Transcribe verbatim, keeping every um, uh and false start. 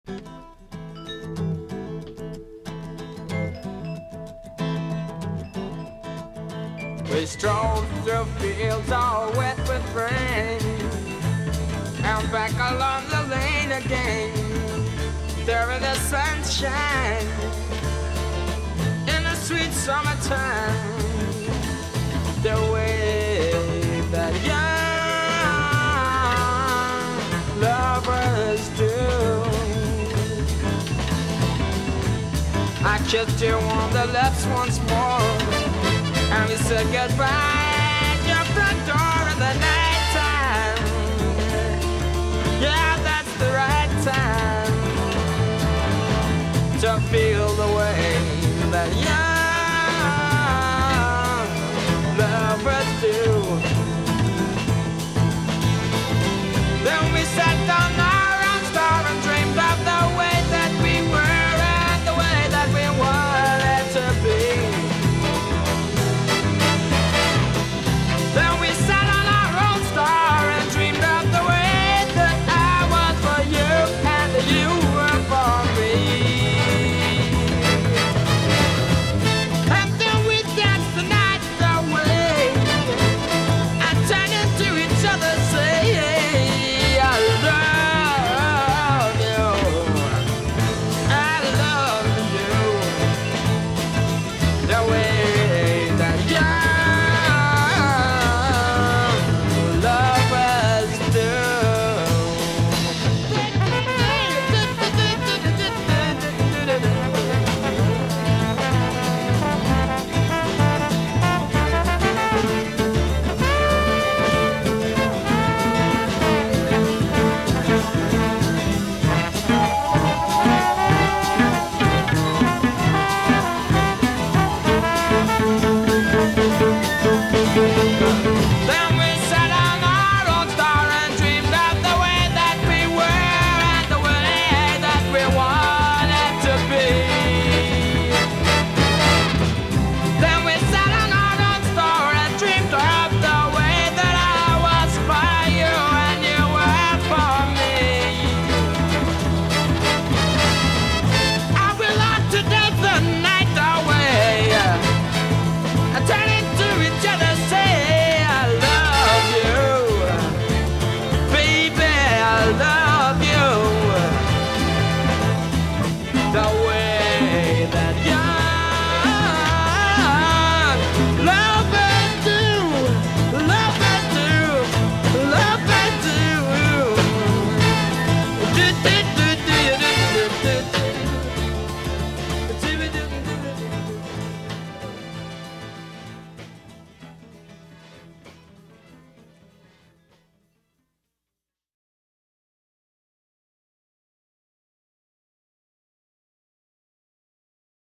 We strolled through fields all wet with rain, and back along the lane again. There in the sunshine, in the sweet summertime, the way that young lovers do. I kissed you on the lips once more, and we said goodbye.